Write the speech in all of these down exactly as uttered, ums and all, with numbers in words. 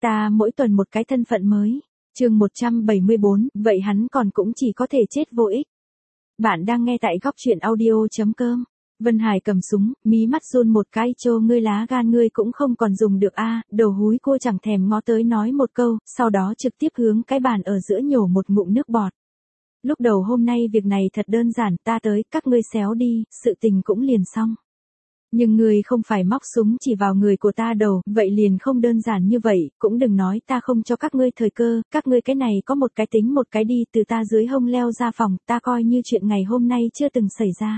Ta mỗi tuần một cái thân phận mới. Chương một trăm bảy mươi bốn, vậy hắn còn cũng chỉ có thể chết vô ích. Bạn đang nghe tại góc truyện audio chấm com. Vân Hải cầm súng, mí mắt run một cái, chô ngươi lá gan ngươi cũng không còn dùng được a, đầu húi cô chẳng thèm ngó tới nói một câu, sau đó trực tiếp hướng cái bàn ở giữa nhổ một ngụm nước bọt. Lúc đầu hôm nay việc này thật đơn giản, ta tới, các ngươi xéo đi, sự tình cũng liền xong. Nhưng ngươi không phải móc súng chỉ vào người của ta đầu, vậy liền không đơn giản như vậy, cũng đừng nói ta không cho các ngươi thời cơ, các ngươi cái này có một cái tính một cái đi, từ ta dưới hông leo ra phòng, ta coi như chuyện ngày hôm nay chưa từng xảy ra.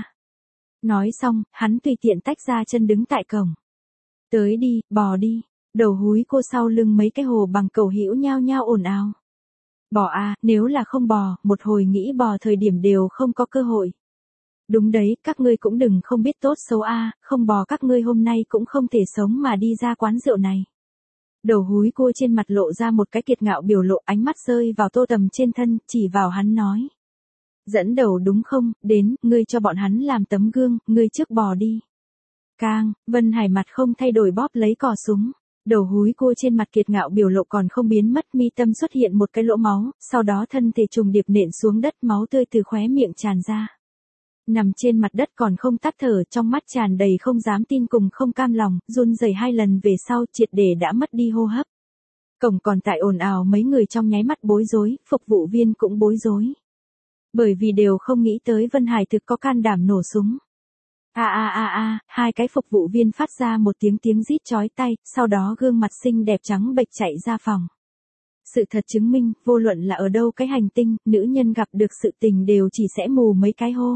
Nói xong, hắn tùy tiện tách ra chân đứng tại cổng. Tới đi, bò đi, đầu húi cô sau lưng mấy cái hồ bằng cầu hữu nhao nhao ồn ào. Bò à, nếu là không bò, một hồi nghĩ bò thời điểm đều không có cơ hội. Đúng đấy, các ngươi cũng đừng không biết tốt xấu a, à, không bò các ngươi hôm nay cũng không thể sống mà đi ra quán rượu này. Đầu húi cô trên mặt lộ ra một cái kiệt ngạo biểu lộ, ánh mắt rơi vào Tô Tầm trên thân, chỉ vào hắn nói. Dẫn đầu đúng không, đến, ngươi cho bọn hắn làm tấm gương, ngươi trước bò đi. Cang, Vân Hải mặt không thay đổi bóp lấy cò súng. Đầu húi cô trên mặt kiệt ngạo biểu lộ còn không biến mất, mi tâm xuất hiện một cái lỗ máu, sau đó thân thể trùng điệp nện xuống đất, máu tươi từ khóe miệng tràn ra. Nằm trên mặt đất còn không tắt thở, trong mắt tràn đầy không dám tin cùng không cam lòng, run rẩy hai lần về sau triệt để đã mất đi hô hấp. Cổng còn tại ồn ào, mấy người trong nháy mắt bối rối, phục vụ viên cũng bối rối. Bởi vì đều không nghĩ tới Vân Hải thực có can đảm nổ súng. A a a a, hai cái phục vụ viên phát ra một tiếng tiếng rít chói tai, sau đó gương mặt xinh đẹp trắng bệch chạy ra phòng. Sự thật chứng minh, vô luận là ở đâu cái hành tinh, nữ nhân gặp được sự tình đều chỉ sẽ mù mấy cái hô.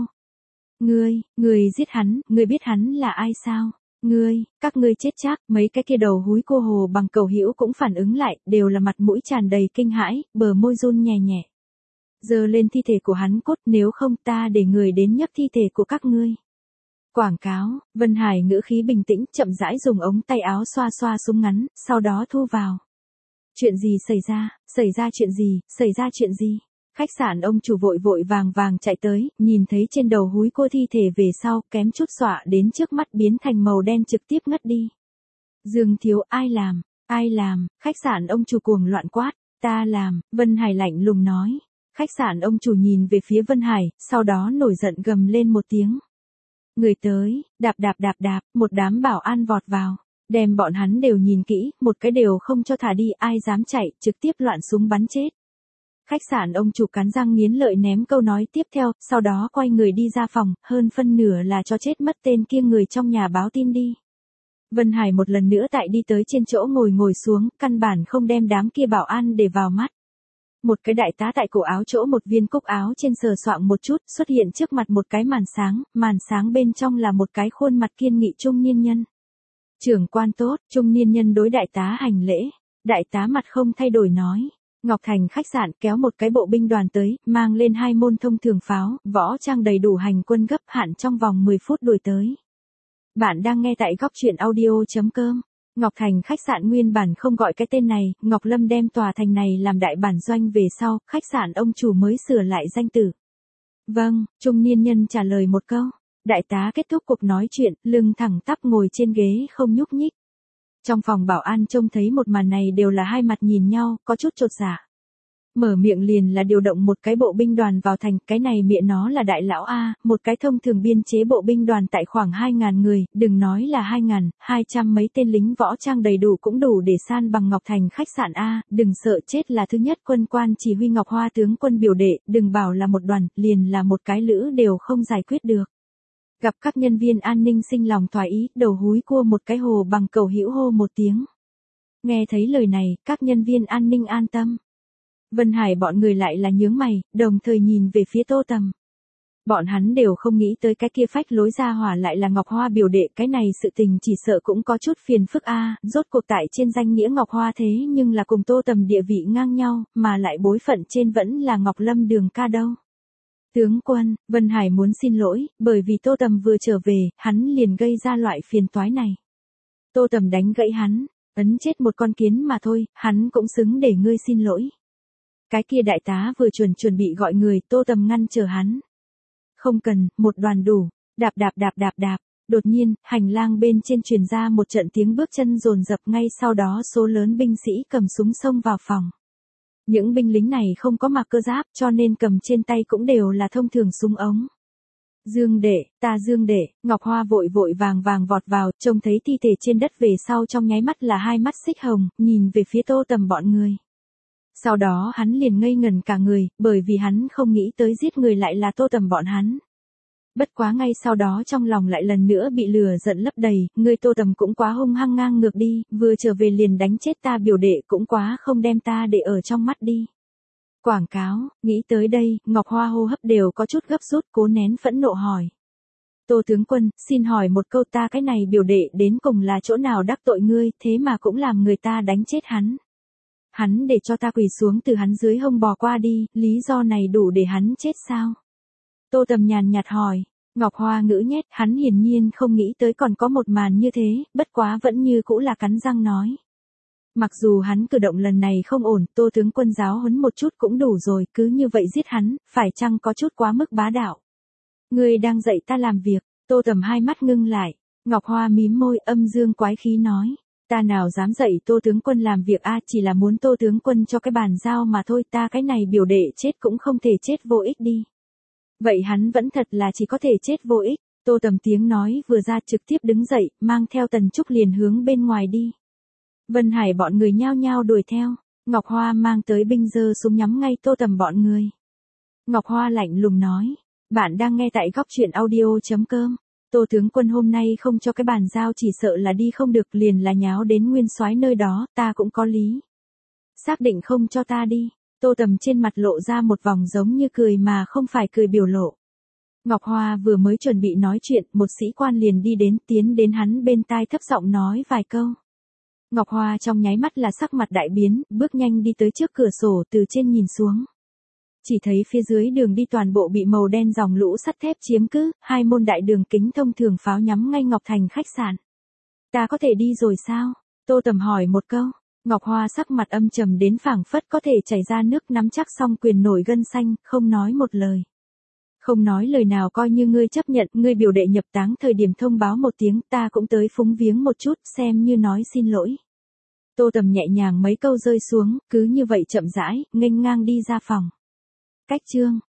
Ngươi, ngươi giết hắn, ngươi biết hắn là ai sao? Ngươi, các ngươi chết chắc, mấy cái kia đầu húi cô hồ bằng cầu hữu cũng phản ứng lại, đều là mặt mũi tràn đầy kinh hãi, bờ môi run nhẹ nhẹ. Giơ lên thi thể của hắn cốt, nếu không ta để người đến nhấc thi thể của các ngươi. Quảng cáo, Vân Hải ngữ khí bình tĩnh, chậm rãi dùng ống tay áo xoa xoa súng ngắn, sau đó thu vào. Chuyện gì xảy ra, xảy ra chuyện gì, xảy ra chuyện gì? Khách sạn ông chủ vội vội vàng vàng chạy tới, nhìn thấy trên đầu húi cô thi thể về sau, kém chút dọa đến trước mắt biến thành màu đen trực tiếp ngất đi. Dương Thiếu, ai làm, ai làm, khách sạn ông chủ cuồng loạn quát, ta làm, Vân Hải lạnh lùng nói. Khách sạn ông chủ nhìn về phía Vân Hải, sau đó nổi giận gầm lên một tiếng. Người tới, đạp đạp đạp đạp, một đám bảo an vọt vào, đem bọn hắn đều nhìn kỹ, một cái đều không cho thả đi, ai dám chạy, trực tiếp loạn súng bắn chết. Khách sạn ông chủ cắn răng nghiến lợi ném câu nói tiếp theo, sau đó quay người đi ra phòng, hơn phân nửa là cho chết mất tên kia người trong nhà báo tin đi. Vân Hải một lần nữa tại đi tới trên chỗ ngồi ngồi xuống, căn bản không đem đám kia bảo an để vào mắt. Một cái đại tá tại cổ áo chỗ một viên cúc áo trên sờ soạng một chút, xuất hiện trước mặt một cái màn sáng, màn sáng bên trong là một cái khuôn mặt kiên nghị trung niên nhân. Trưởng quan tốt, trung niên nhân đối đại tá hành lễ, đại tá mặt không thay đổi nói. Ngọc Thành khách sạn kéo một cái bộ binh đoàn tới, mang lên hai môn thông thường pháo, võ trang đầy đủ hành quân gấp hạn trong vòng mười phút đuổi tới. Bạn đang nghe tại góc truyện audio chấm com. Ngọc Thành khách sạn nguyên bản không gọi cái tên này, Ngọc Lâm đem tòa thành này làm đại bản doanh về sau, khách sạn ông chủ mới sửa lại danh tử. Vâng, trung niên nhân trả lời một câu. Đại tá kết thúc cuộc nói chuyện, lưng thẳng tắp ngồi trên ghế không nhúc nhích. Trong phòng bảo an trông thấy một màn này đều là hai mặt nhìn nhau, có chút chột dạ. Mở miệng liền là điều động một cái bộ binh đoàn vào thành, cái này miệng nó là đại lão A, một cái thông thường biên chế bộ binh đoàn tại khoảng hai ngàn người, đừng nói là hai ngàn, hai trăm mấy tên lính võ trang đầy đủ cũng đủ để san bằng Ngọc Thành khách sạn A, đừng sợ chết là thứ nhất quân quan chỉ huy Ngọc Hoa tướng quân biểu đệ, đừng bảo là một đoàn, liền là một cái lữ đều không giải quyết được. Gặp các nhân viên an ninh sinh lòng thoái ý, đầu húi cua một cái hồ bằng cầu hữu hô một tiếng. Nghe thấy lời này, các nhân viên an ninh an tâm. Vân Hải bọn người lại là nhướng mày, đồng thời nhìn về phía Tô Tầm. Bọn hắn đều không nghĩ tới cái kia phách lối ra hỏa lại là Ngọc Hoa biểu đệ, cái này sự tình chỉ sợ cũng có chút phiền phức a, rốt cuộc tại trên danh nghĩa Ngọc Hoa thế nhưng là cùng Tô Tầm địa vị ngang nhau, mà lại bối phận trên vẫn là Ngọc Lâm Đường ca đâu. Tướng quân, Vân Hải muốn xin lỗi, bởi vì Tô Tầm vừa trở về, hắn liền gây ra loại phiền toái này. Tô Tầm đánh gãy hắn, ấn chết một con kiến mà thôi, hắn cũng xứng để ngươi xin lỗi. Cái kia đại tá vừa chuẩn chuẩn bị gọi người, Tô Tầm ngăn chờ hắn. Không cần, một đoàn đủ, đạp đạp đạp đạp đạp, Đột nhiên, hành lang bên trên truyền ra một trận tiếng bước chân dồn dập, ngay sau đó số lớn binh sĩ cầm súng xông vào phòng. Những binh lính này không có mặc cơ giáp cho nên cầm trên tay cũng đều là thông thường súng ống. Dương đệ, ta Dương đệ, Ngọc Hoa vội vội vàng vàng vọt vào, trông thấy thi thể trên đất về sau trong nháy mắt là hai mắt xích hồng, nhìn về phía Tô Tầm bọn người. Sau đó hắn liền ngây ngẩn cả người, bởi vì hắn không nghĩ tới giết người lại là Tô Tầm bọn hắn. Bất quá ngay sau đó trong lòng lại lần nữa bị lửa giận lấp đầy, ngươi Tô Tầm cũng quá hung hăng ngang ngược đi, vừa trở về liền đánh chết ta biểu đệ cũng quá không đem ta để ở trong mắt đi. Quảng cáo, nghĩ tới đây, Ngọc Hoa hô hấp đều có chút gấp rút, cố nén phẫn nộ hỏi. Tô tướng quân, xin hỏi một câu, ta cái này biểu đệ đến cùng là chỗ nào đắc tội ngươi, thế mà cũng làm người ta đánh chết hắn. Hắn để cho ta quỳ xuống từ hắn dưới hông bò qua đi, lý do này đủ để hắn chết sao? Tô Tầm nhàn nhạt hỏi. Ngọc Hoa ngữ nhét, hắn hiển nhiên không nghĩ tới còn có một màn như thế, bất quá vẫn như cũ là cắn răng nói. Mặc dù hắn cử động lần này không ổn, Tô tướng quân giáo huấn một chút cũng đủ rồi, cứ như vậy giết hắn, phải chăng có chút quá mức bá đạo? Ngươi đang dạy ta làm việc. Tô Tầm hai mắt ngưng lại. Ngọc Hoa mím môi, âm dương quái khí nói. Ta nào dám dạy Tô tướng quân làm việc a, chỉ là muốn Tô tướng quân cho cái bàn giao mà thôi, ta cái này biểu đệ chết cũng không thể chết vô ích đi. Vậy hắn vẫn thật là chỉ có thể chết vô ích. Tô Tầm tiếng nói vừa ra trực tiếp đứng dậy, mang theo Tần Trúc liền hướng bên ngoài đi. Vân Hải bọn người nhao nhao đuổi theo. Ngọc Hoa mang tới binh giơ súng nhắm ngay Tô Tầm bọn người. Ngọc Hoa lạnh lùng nói. Bạn đang nghe tại góc truyện audio chấm com. Tô tướng quân hôm nay không cho cái bàn giao chỉ sợ là đi không được, liền là nháo đến nguyên soái nơi đó, ta cũng có lý. Xác định không cho ta đi. Tô Tầm trên mặt lộ ra một vòng giống như cười mà không phải cười biểu lộ. Ngọc Hoa vừa mới chuẩn bị nói chuyện, một sĩ quan liền đi đến, tiến đến hắn bên tai thấp giọng nói vài câu. Ngọc Hoa trong nháy mắt là sắc mặt đại biến, bước nhanh đi tới trước cửa sổ, từ trên nhìn xuống. Chỉ thấy phía dưới đường đi toàn bộ bị màu đen dòng lũ sắt thép chiếm cứ, hai môn đại đường kính thông thường pháo nhắm ngay Ngọc Thành khách sạn. Ta có thể đi rồi sao? Tô Tầm hỏi một câu. Ngọc Hoa sắc mặt âm trầm đến phảng phất có thể chảy ra nước, nắm chắc song quyền nổi gân xanh, không nói một lời. Không nói lời nào, coi như ngươi chấp nhận, ngươi biểu đệ nhập táng thời điểm thông báo một tiếng, ta cũng tới phúng viếng một chút, xem như nói xin lỗi. Tô Tầm nhẹ nhàng mấy câu rơi xuống, cứ như vậy chậm rãi, nghênh ngang đi ra phòng. Cách chương